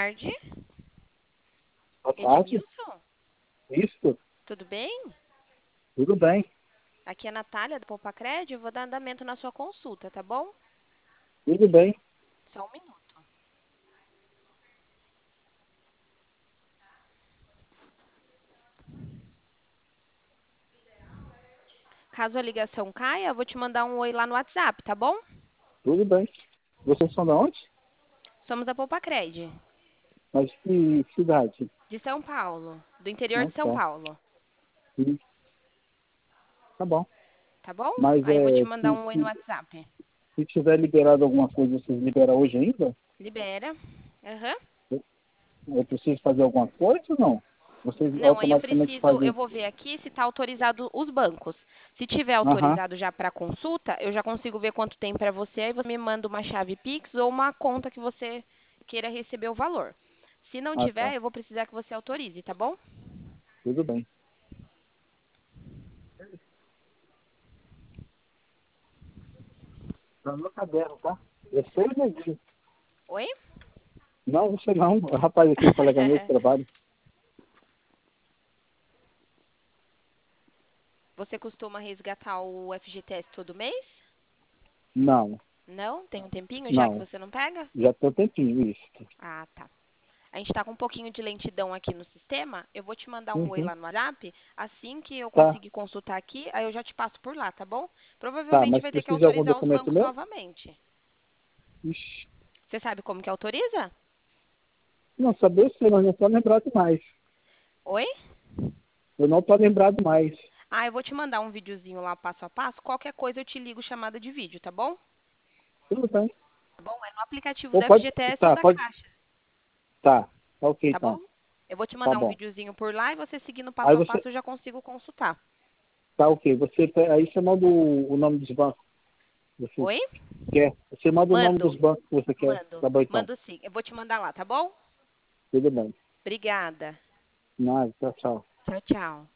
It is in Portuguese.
tarde. Boa tarde. Edmilson, Isso, tudo bem? tudo bem. Aqui é a Natália, do Poupacred. Eu vou dar andamento na sua consulta, tá bom? Tudo bem. Só um minuto. Caso a ligação caia, eu vou te mandar um oi lá no WhatsApp, tá bom? Tudo bem. Vocês são de onde? Somos a Poupacred, Mas que cidade? de São Paulo, do interior Ah, de São tá. Paulo, Sim, tá bom. tá bom? Mas Aí eu vou te é, mandar se, um oi no se, WhatsApp. se tiver liberado alguma coisa, vocês liberam hoje ainda? Libera. Aham. Eu preciso fazer alguma coisa ou não? Vocês Não, aí automaticamente eu fazem. vou ver aqui se está autorizado os bancos. Se tiver Aham. autorizado já para consulta, eu já consigo ver quanto tem para você, aí você me manda uma chave Pix ou uma conta que você queira receber o valor. Se não Ah, tá. tiver, eu vou precisar que você autorize, tá bom? Tudo bem. Tá no meu caderno, tá? Eu sei mesmo. Oi? Não, você não. O rapaz aqui, o colega meu de trabalho. Você costuma resgatar o FGTS todo mês? Não, Não? Tem um tempinho já que não. você não pega? Já tem um tempinho isso. Ah, tá. A gente está com um pouquinho de lentidão aqui no sistema. Eu vou te mandar um oi Uhum. lá no WhatsApp. Assim que eu Tá, conseguir consultar aqui, aí eu já te passo por lá, tá bom? tá. Provavelmente Mas vai ter que precisa de algum autorizar os documento bancos meu? novamente. Ixi. Você sabe como que autoriza? Não, saber sim, mas não estou lembrado mais. Oi? Eu não estou lembrado mais. Ah, eu vou te mandar um videozinho lá passo a passo. Qualquer coisa eu te ligo chamada de vídeo, tá bom? Tudo bem. Tá bom? É no aplicativo Ou da pode. FGTS ou Tá, da pode. Caixa, Tá. Tá ok tá bom? então. Eu vou te Tá mandar um bom. videozinho por lá e você seguindo Aí passo a você. passo eu já consigo consultar. Tá ok. Aí você manda o nome dos bancos que você Oi? quer. Você manda o nome dos Mando, bancos que você quer. mando, Tá bom então. mando sim. Eu vou te mandar lá, tá bom? Tudo bem. Obrigada. Nada, tchau, tchau. Tchau, tchau.